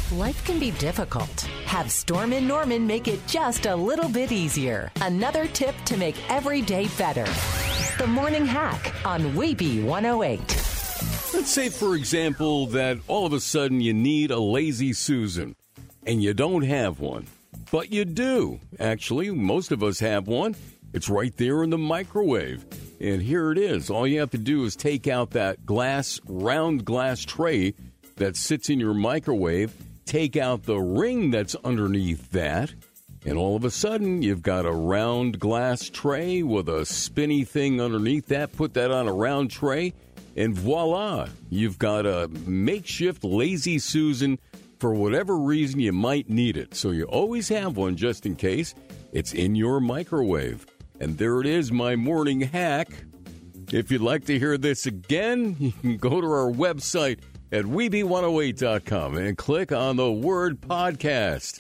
Life can be difficult. Have Storm and Norman make it just a little bit easier. Another tip to make every day better. The Morning Hack on Weeby 108. Let's say, for example, that all of a sudden you need a Lazy Susan, and you don't have one. But you do. Actually, most of us have one. It's right there in the microwave. And here it is. All you have to do is take out that round glass tray that sits in your microwave, take out the ring that's underneath that, and all of a sudden you've got a round glass tray with a spinny thing underneath that. Put that on a round tray, and voila, you've got a makeshift Lazy Susan for whatever reason you might need it. So you always have one just in case. It's in your microwave. And there it is, my morning hack. If you'd like to hear this again, you can go to our website at Weeby108.com and click on the word podcast.